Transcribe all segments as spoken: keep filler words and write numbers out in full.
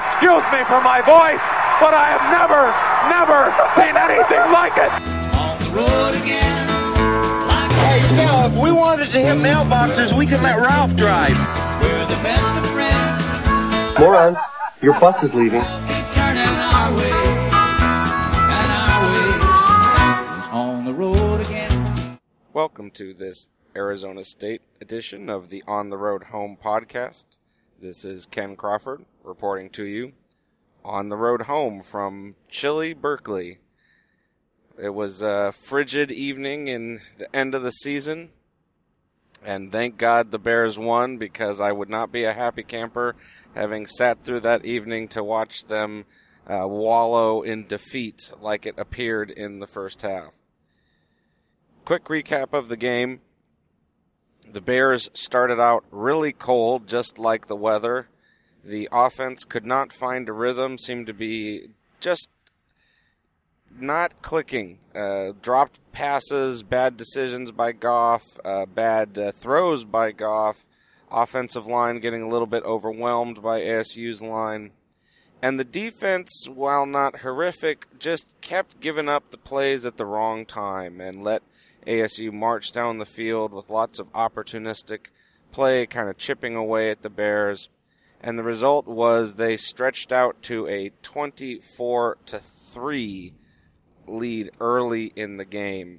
Excuse me for my voice, but I have never, never seen anything like it. On the road again. Like hey, Phil, if we wanted to hit mailboxes, we could let Ralph drive. We're the best of friends. Moron, your bus is leaving. Keep turning our way, and our way is on the road again. Welcome to this Arizona State edition of the On the Road Home podcast. This is Ken Crawford reporting to you on the road home from chilly Berkeley. It was a frigid evening in the end of the season, and thank God the Bears won, because I would not be a happy camper having sat through that evening to watch them uh, wallow in defeat like it appeared in the first half. Quick recap of the game. The Bears started out really cold, just like the weather. The offense could not find a rhythm, seemed to be just not clicking. Uh, dropped passes, bad decisions by Goff, uh, bad uh, throws by Goff, offensive line getting a little bit overwhelmed by A S U's line. And the defense, while not horrific, just kept giving up the plays at the wrong time and let A S U marched down the field with lots of opportunistic play, kind of chipping away at the Bears. And the result was they stretched out to a twenty-four to three lead early in the game.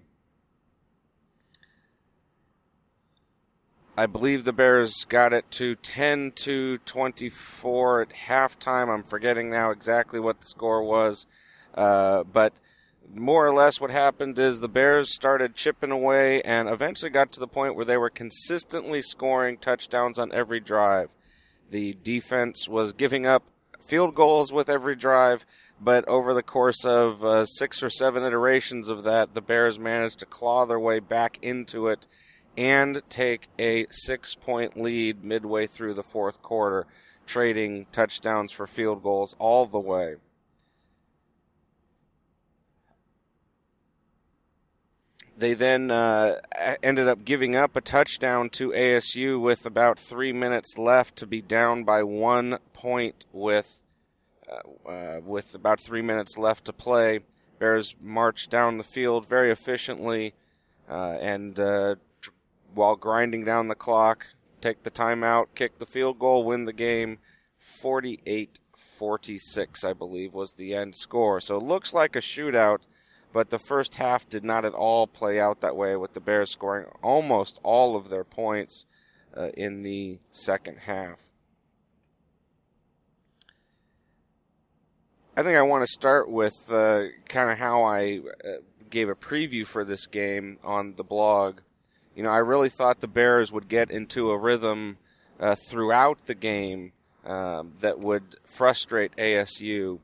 I believe the Bears got it to ten to twenty-four at halftime. I'm forgetting now exactly what the score was, uh, but more or less what happened is the Bears started chipping away and eventually got to the point where they were consistently scoring touchdowns on every drive. The defense was giving up field goals with every drive, but over the course of uh, six or seven iterations of that, the Bears managed to claw their way back into it and take a six-point lead midway through the fourth quarter, trading touchdowns for field goals all the way. They then uh, ended up giving up a touchdown to A S U with about three minutes left to be down by one point with uh, uh, with about three minutes left to play. Bears marched down the field very efficiently uh, and uh, tr- while grinding down the clock, take the timeout, kick the field goal, win the game. forty-eight forty-six, I believe, was the end score. So it looks like a shootout, but the first half did not at all play out that way, with the Bears scoring almost all of their points uh, in the second half. I think I want to start with uh, kind of how I uh, gave a preview for this game on the blog. You know, I really thought the Bears would get into a rhythm uh, throughout the game um, that would frustrate A S U.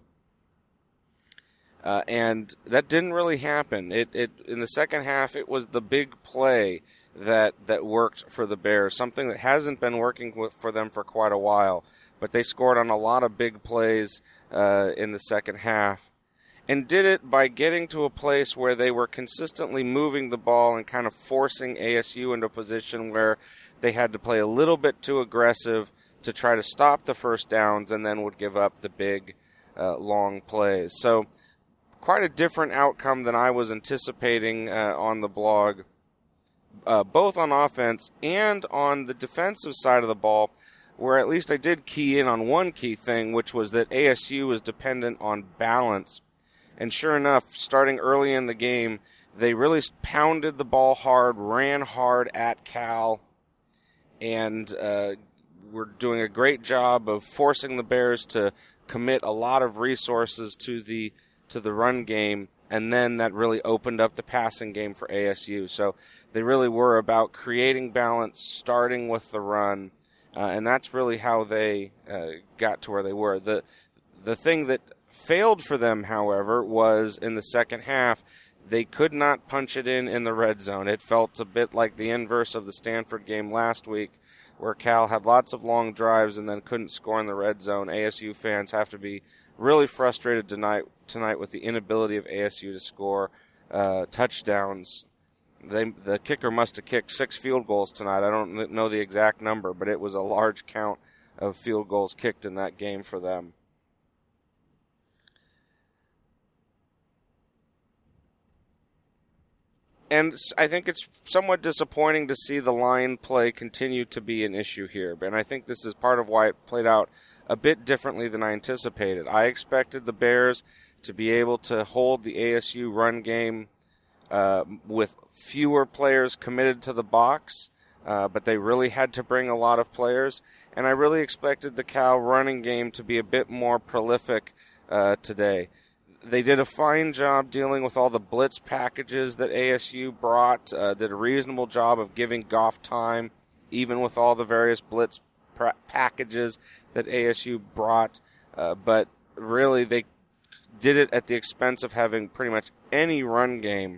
Uh, and that didn't really happen. It, it in the second half, it was the big play that that worked for the Bears, something that hasn't been working with, for them for quite a while. But they scored on a lot of big plays uh, in the second half, and did it by getting to a place where they were consistently moving the ball and kind of forcing A S U into a position where they had to play a little bit too aggressive to try to stop the first downs, and then would give up the big, uh, long plays. So quite a different outcome than I was anticipating uh, on the blog, uh, both on offense and on the defensive side of the ball, where at least I did key in on one key thing, which was that A S U was dependent on balance. And sure enough, starting early in the game, they really pounded the ball hard, ran hard at Cal, and uh, were doing a great job of forcing the Bears to commit a lot of resources to the to the run game, and then that really opened up the passing game for A S U. So they really were about creating balance, starting with the run, uh, and that's really how they uh, got to where they were. The the thing that failed for them, however, was in the second half, they could not punch it in in the red zone. It felt a bit like the inverse of the Stanford game last week, where Cal had lots of long drives and then couldn't score in the red zone. A S U fans have to be really frustrated tonight tonight with the inability of A S U to score uh, touchdowns. They, the kicker must have kicked six field goals tonight. I don't know the exact number, but it was a large count of field goals kicked in that game for them. and I think it's somewhat disappointing to see the line play continue to be an issue here. And I think this is part of why it played out a bit differently than I anticipated. I expected the Bears to be able to hold the A S U run game uh, with fewer players committed to the box, uh, but they really had to bring a lot of players. And I really expected the Cal running game to be a bit more prolific uh, today. They did a fine job dealing with all the blitz packages that A S U brought, uh, did a reasonable job of giving Goff time, even with all the various blitz pra- packages that A S U brought. Uh, but really, they did it at the expense of having pretty much any run game.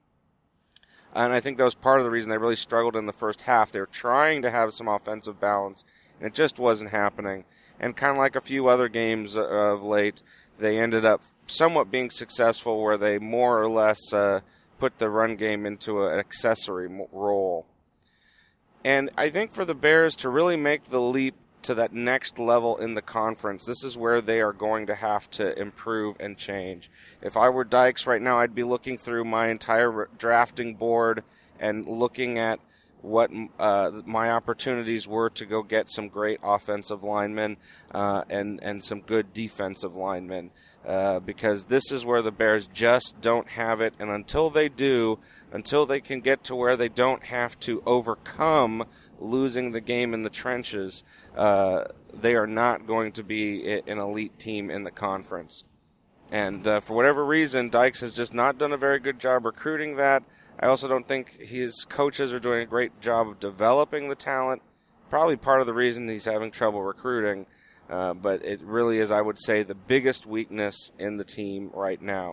And I think that was part of the reason they really struggled in the first half. They were trying to have some offensive balance, and it just wasn't happening. And kind of like a few other games of late, they ended up somewhat being successful where they more or less uh, put the run game into an accessory role. And I think for the Bears to really make the leap to that next level in the conference, this is where they are going to have to improve and change. If I were Dykes right now, I'd be looking through my entire drafting board and looking at what uh, my opportunities were to go get some great offensive linemen uh, and, and some good defensive linemen. Uh, because this is where the Bears just don't have it, and until they do, until they can get to where they don't have to overcome losing the game in the trenches, uh, they are not going to be an elite team in the conference. And uh, for whatever reason, Dykes has just not done a very good job recruiting that. I also don't think his coaches are doing a great job of developing the talent. Probably part of the reason he's having trouble recruiting. Uh, but it really is, I would say, the biggest weakness in the team right now.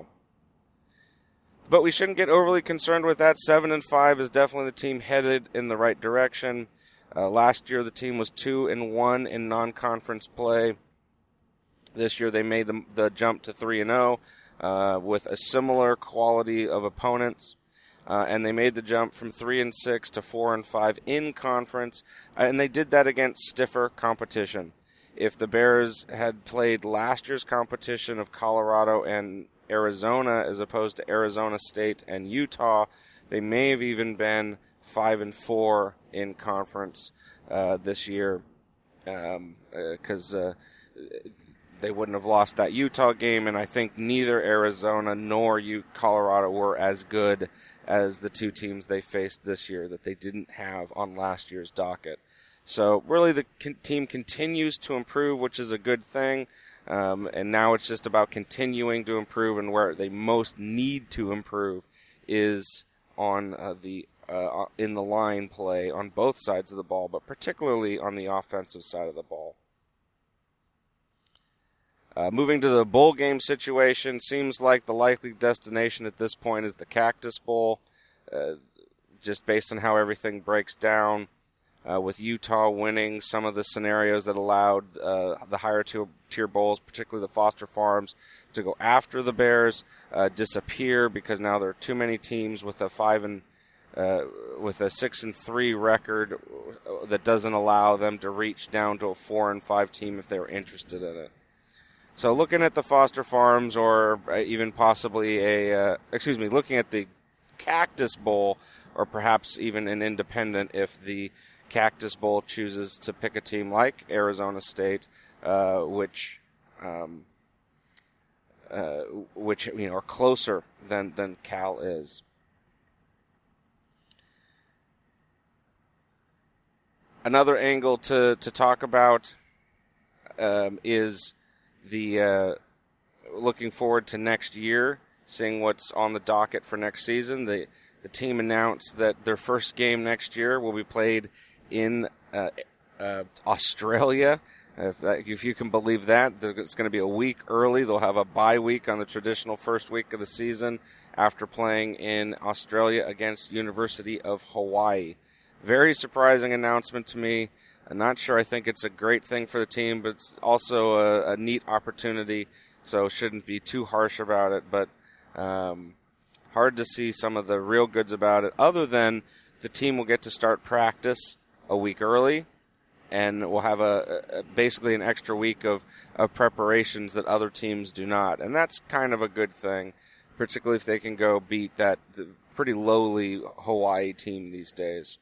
But we shouldn't get overly concerned with that. Seven and five is definitely the team headed in the right direction. Uh, last year, the team was two and one in non-conference play. This year, they made the, the jump to three and zero uh, with a similar quality of opponents. Uh, and they made the jump from three and six to four and five in conference, and they did that against stiffer competition. If the Bears had played last year's competition of Colorado and Arizona as opposed to Arizona State and Utah, they may have even been five and four in conference uh, this year, because um, uh, uh, they wouldn't have lost that Utah game, and I think neither Arizona nor U- Colorado were as good as the two teams they faced this year that they didn't have on last year's docket. So really the con- team continues to improve, which is a good thing, um, and now it's just about continuing to improve, and where they most need to improve is on uh, the uh, in the line play on both sides of the ball, but particularly on the offensive side of the ball. Uh, moving to the bowl game situation, seems like the likely destination at this point is the Cactus Bowl, uh, just based on how everything breaks down. Uh, with Utah winning some of the scenarios that allowed uh, the higher tier, tier bowls, particularly the Foster Farms, to go after the Bears, uh, disappear because now there are too many teams with a five and uh, with a six and three record that doesn't allow them to reach down to a four and five team if they were interested in it. So looking at the Foster Farms, or even possibly a uh, excuse me, looking at the Cactus Bowl, or perhaps even an independent if the Cactus Bowl chooses to pick a team like Arizona State, uh, which, um, uh, which you know are closer than than Cal is. Another angle to to talk about um, is the uh, looking forward to next year, seeing what's on the docket for next season. The the team announced that their first game next year will be played in uh, uh, Australia. If, that, if you can believe that, it's going to be a week early. They'll have a bye week on the traditional first week of the season after playing in Australia against University of Hawaii. Very surprising announcement to me. I'm not sure I think it's a great thing for the team, but it's also a, a neat opportunity, so shouldn't be too harsh about it. But um, hard to see some of the real goods about it, other than the team will get to start practice a week early, and we'll have a, a basically an extra week of, of preparations that other teams do not. And that's kind of a good thing, particularly if they can go beat that the pretty lowly Hawaii team these days.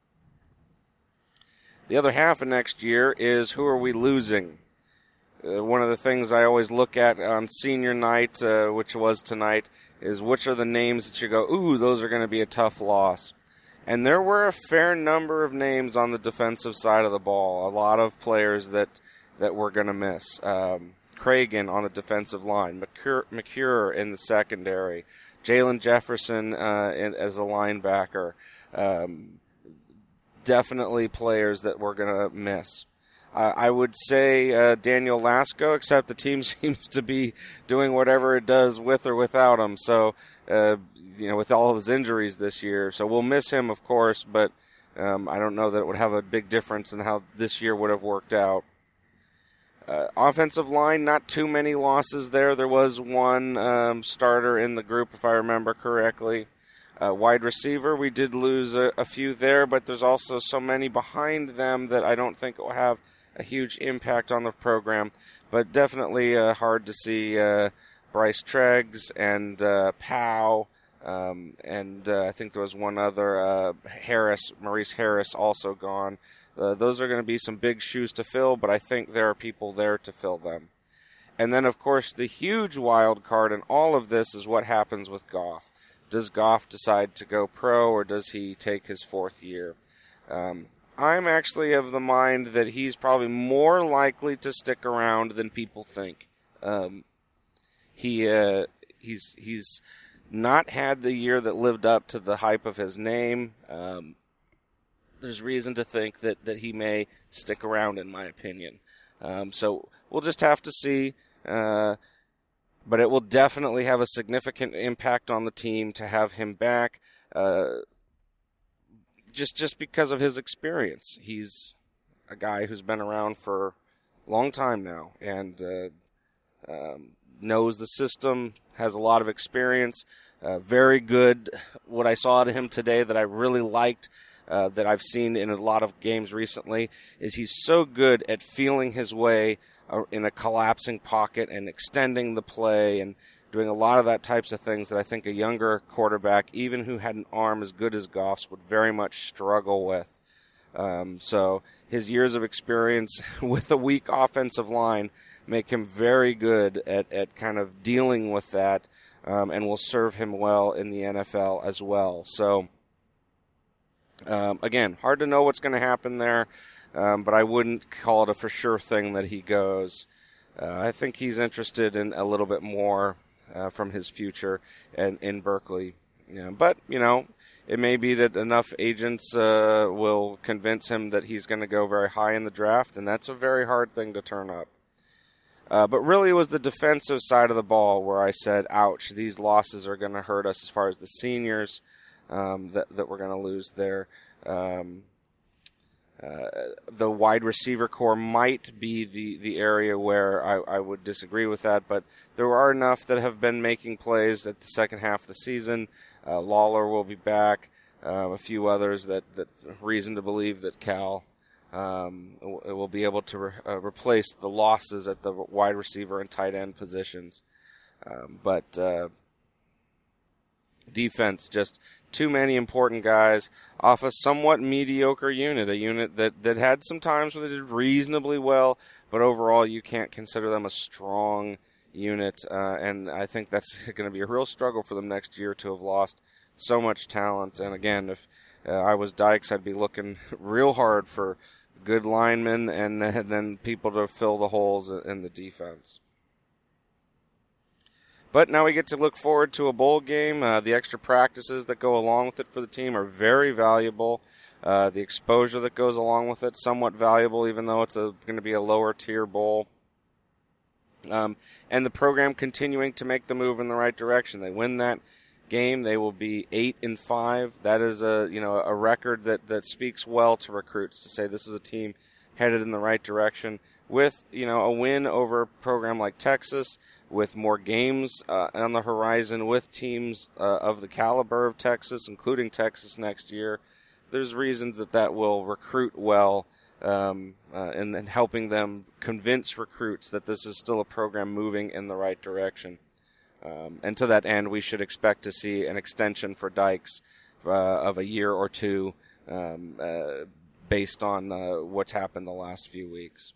The other half of next year is who are we losing? Uh, one of the things I always look at on senior night, uh, which was tonight, is which are the names that you go, ooh, those are going to be a tough loss. And there were a fair number of names on the defensive side of the ball, a lot of players that, that we're going to miss. Um, Cragen on the defensive line, McCure, McCure in the secondary, Jalen Jefferson uh, in, as a linebacker. Um, definitely players that we're going to miss. Uh, I would say uh, Daniel Lasco, except the team seems to be doing whatever it does with or without him. So, uh, you know, with all of his injuries this year. So we'll miss him, of course, but um, I don't know that it would have a big difference in how this year would have worked out. Uh, offensive line, not too many losses there. There was one um, starter in the group, if I remember correctly. Uh, wide receiver, we did lose a, a few there, but there's also so many behind them that I don't think it will have a huge impact on the program. But definitely uh, hard to see uh, Bryce Treggs and uh, Powell, um, and uh, I think there was one other, uh, Harris, Maurice Harris, also gone. Uh, those are going to be some big shoes to fill, but I think there are people there to fill them. And then, of course, the huge wild card in all of this is what happens with Goff. Does Goff decide to go pro, or does he take his fourth year? Um, I'm actually of the mind that he's probably more likely to stick around than people think. Um, he uh, he's he's not had the year that lived up to the hype of his name. Um, there's reason to think that, that he may stick around, in my opinion. Um, so we'll just have to see. Uh, But it will definitely have a significant impact on the team to have him back, uh, just just because of his experience. He's a guy who's been around for a long time now and uh, um, knows the system, has a lot of experience, uh, very good. What I saw to him today that I really liked, uh, that I've seen in a lot of games recently, is he's so good at feeling his way in a collapsing pocket and extending the play and doing a lot of that types of things that I think a younger quarterback, even who had an arm as good as Goff's, would very much struggle with. Um, so his years of experience with a weak offensive line make him very good at, at kind of dealing with that, um, and will serve him well in the N F L as well. So, um, again, hard to know what's going to happen there. Um, but I wouldn't call it a for sure thing that he goes. Uh, I think he's interested in a little bit more uh, from his future in, in Berkeley. Yeah, but, you know, it may be that enough agents uh, will convince him that he's going to go very high in the draft, and that's a very hard thing to turn up. Uh, but really it was the defensive side of the ball where I said, ouch, these losses are going to hurt us as far as the seniors um, that, that we're going to lose there. Um Uh, the wide receiver core might be the, the area where I, I would disagree with that, but there are enough that have been making plays at the second half of the season. Uh, Lawler will be back. Uh, a few others that, that reason to believe that Cal um, will be able to re- uh, replace the losses at the wide receiver and tight end positions. Um, but uh, defense, just too many important guys off a somewhat mediocre unit, a unit that, that had some times where they did reasonably well, but overall you can't consider them a strong unit, uh, and I think that's going to be a real struggle for them next year to have lost so much talent. And again, if uh, I was Dykes, I'd be looking real hard for good linemen and, and then people to fill the holes in the defense. But now we get to look forward to a bowl game. Uh, the extra practices that go along with it for the team are very valuable. Uh, the exposure that goes along with it, somewhat valuable, even though it's going to be a lower tier bowl. Um, and the program continuing to make the move in the right direction. They win that game, they will be eight and five. That is a you know a record that, that speaks well to recruits to say this is a team headed in the right direction. With you know a win over a program like Texas, with more games uh, on the horizon, with teams uh, of the caliber of Texas, including Texas next year, there's reasons that that will recruit well, um, uh, and then helping them convince recruits that this is still a program moving in the right direction. Um, and to that end, we should expect to see an extension for Dykes uh, of a year or two um, uh, based on uh, what's happened the last few weeks.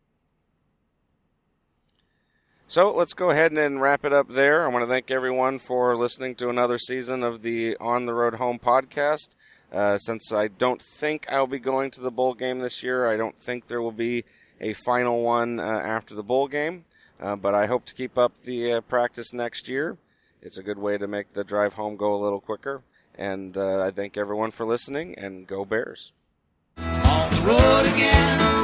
So let's go ahead and wrap it up there. I want to thank everyone for listening to another season of the On the Road Home podcast. Uh, since I don't think I'll be going to the bowl game this year, I don't think there will be a final one uh, after the bowl game. Uh, but I hope to keep up the uh, practice next year. It's a good way to make the drive home go a little quicker. And uh, I thank everyone for listening, and go Bears. On the road again.